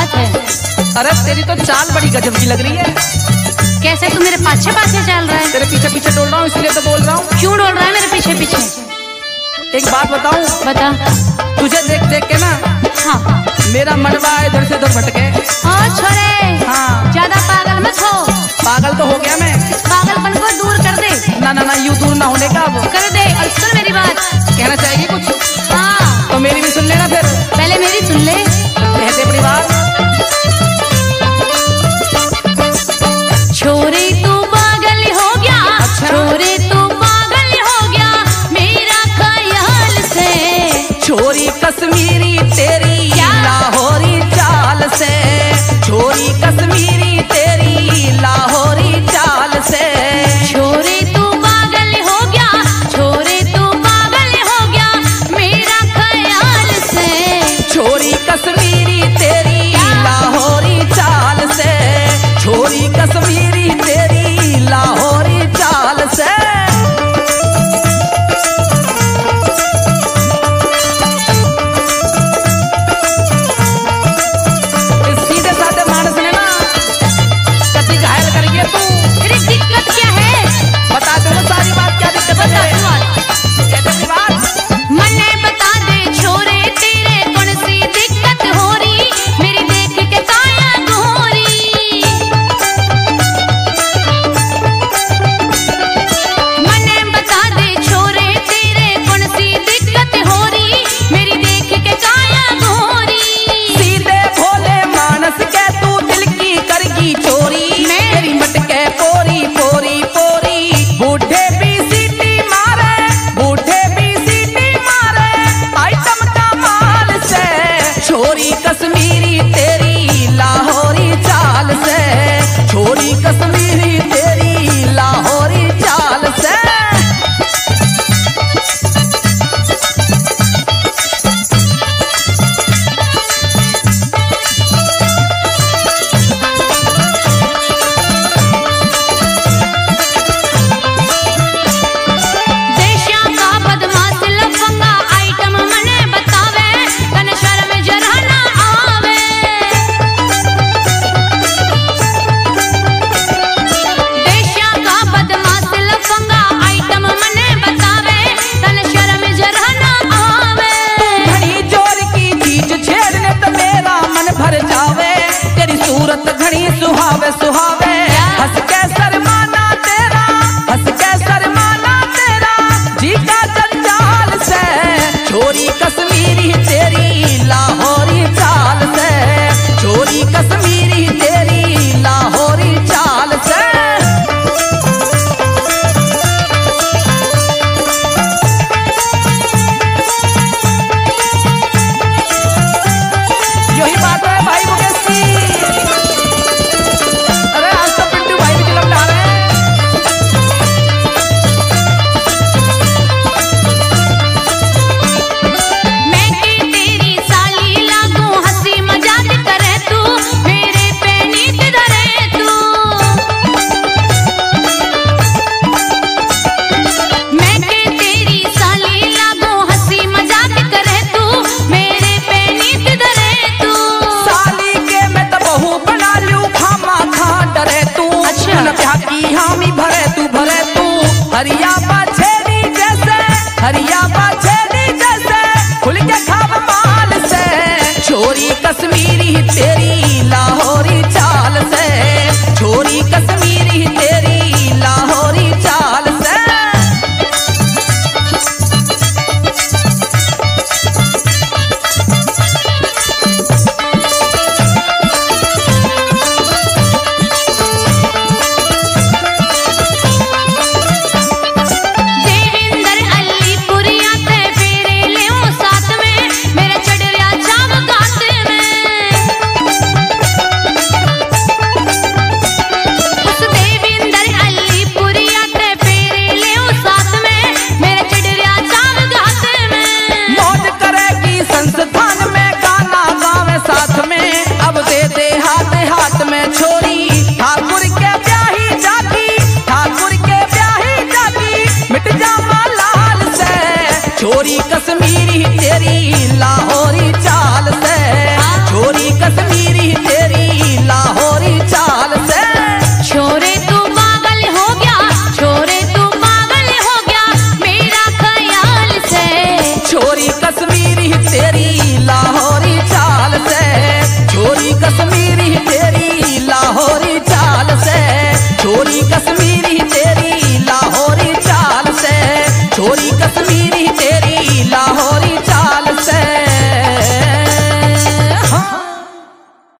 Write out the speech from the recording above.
बात है? अरे तेरी तो चाल बड़ी गजब की लग रही है। कैसे तू मेरे पाछे पाछे चल रहा है? तेरे पीछे पीछे डोल रहा हूँ इसलिए तो बोल रहा हूँ। क्यों डोल रहा है मेरे पीछे पीछे? एक बात बताऊं? बता। तुझे देख देख के ना हाँ मेरा मनवा इधर से उधर भटके। छोरे हाँ ज्यादा पागल मत हो। पागल तो हो गया मैं। पागलपन को दूर कर दे। ना ना ना यूं दूर ना होने का अब कर दे। और सुन मेरी बात। कहना चाहेगी कुछ? हाँ तो मेरी भी सुन लेना फिर। पहले मेरी सुन ले। कहते अपनी बात। छोरे तू पागल हो गया। अच्छा। छोरे तू पागल हो गया मेरा ख्याल से। छोरी कश्मीरी तेरी लाहौरी चाल से। छोरी कश्मीरी तेरी लाहौरी चाल से। छोरे तू पागल हो गया। छोरे तू पागल हो गया मेरा ख्याल से। छोरी कश्मीरी तेरी लाहौरी चाल से। छोरी कश्मीरी तेरी लाहौरी चाल से। सीधे साधे मानस ने ना कति घायल कर गया तू। तेरी दिक्कत क्या है? बता दो ना सारी बात, क्या दिक्कत बता है? तू आज। कहते अपनी बात। मने बता दे छोरे तेरे कौन सी दिक्कत हो रही मेरी देख के काया गोरी। मने बता दे छोरे तेरे कौन सी दिक्कत हो रही मेरी देख के काया गोरी। सीधे भोले मानस के तू दिल की करगी चोरी। तेरी मटके पोरी पोरी पोरी। बूढ़े भी सीटी मारे, बूढ़े भी सीटी मारे आइटम का माल से। छोरी कश्मीरी तेरी लाहौरी चाल से। छोरी कश्मीरी तेरी लाहौरी चाल से। देशा का बदमाश लफंगा आइटम मने बतावे तन शर्म जरा ना आवे। देशा का बदमाश लफंगा आइटम मने बतावे तन शर्म जरा ना आवे। घड़ी जोर की चीज छेड़ने तो मेरा मन भर जावे। तेरी सूरत घड़ी सुहावे सुहावे। हंस के शर्माना तेरा, हंस के शर्माना तेरा जी का जंजाल से। छोरी कश्मीरी तेरी लाहौरी चाल से। छोरी कश्मीरी तेरी लाहौरी चाल से। यही बात है भाई मुकेश की। अरे आज तो पिंटू भाई भी चिलम ला रहे हैं। मैं की तेरी साली लागू हंसी मजाक करे तू मेरे पे नींद धरे तू। मैं की तेरी साली लागू हंसी मजाक करे तू मेरे पे नींद धरे तू। साली के मैं तो बहू बना लूं खामा खा डरे तू। अच्छा। न प्यार की हामी भरे तू हरिया बाछेरी जैसे, हरिया बाछेरी जैसे खुल के खाब माल से। छोरी कश्मीरी तेरी लाहौरी चाल से। छोरी कश्मीरी तेरी लाहौरी चाल से। देविंदर अलीपुरिया ते फेरे ले साथ में मेरे चढ़िया चाम गात में। उस देविंदर अलीपुरिया ते फेरे ले साथ में मेरे चढ़िया चाम गात में। मौज करेगी संस्थान में गाना गावे साथ में। अब दे दे हाथ हाथ में छोरी ठाकुर के ब्याही जाती। ठाकुर के ब्याही जाती मिट जा लाल से। छोरी कश्मीरी तेरी ला